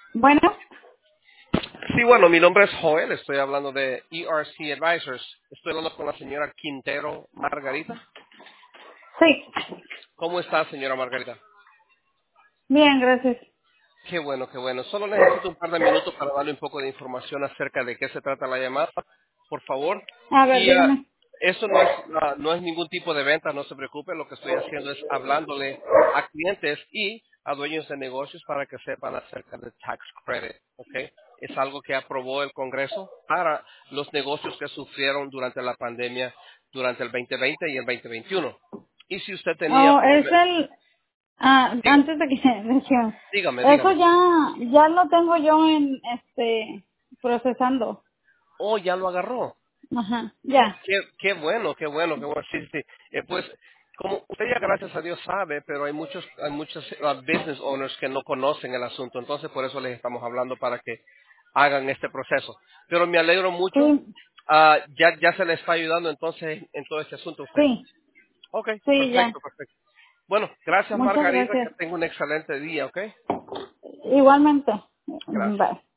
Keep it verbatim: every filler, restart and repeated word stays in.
Bueno, Sí, bueno, mi nombre es Joel, estoy hablando de E R C Advisors. Estoy hablando con la señora Quintero Margarita. sí. ¿Cómo está, señora Margarita? Bien, gracias. Qué bueno, qué bueno. Solo necesito un par de minutos para darle un poco de información acerca de qué se trata la llamada, por favor. A ver, Y ah, dígame. eso no es, ah, no es ningún tipo de venta, no se preocupe. Lo que estoy haciendo es hablándole a clientes y a dueños de negocios para que sepan acerca del tax credit, ¿ok? Es algo que aprobó el Congreso para los negocios que sufrieron durante la pandemia durante el veinte veinte y el veinte veintiuno. Y si usted tenía Oh, es problemas, el... Ah, dígame, antes de que decía, dígame, eso dígame. ya, ya lo tengo yo en, este, procesando. Oh, ya lo agarró. Ajá, ya. Qué, qué bueno, qué bueno, qué bueno. Sí, sí. Eh, pues, como usted ya gracias a Dios sabe, pero hay muchos, hay muchos uh, business owners que no conocen el asunto, entonces por eso les estamos hablando para que hagan este proceso. Pero me alegro mucho. Sí, Ah, ya, ya se le está ayudando entonces en todo este asunto a usted. sí, Ok, sí, ya. perfecto, perfecto. Bueno, gracias Muchas Margarita, que gracias. tenga un excelente día, ¿ok? Igualmente. Gracias. Bye.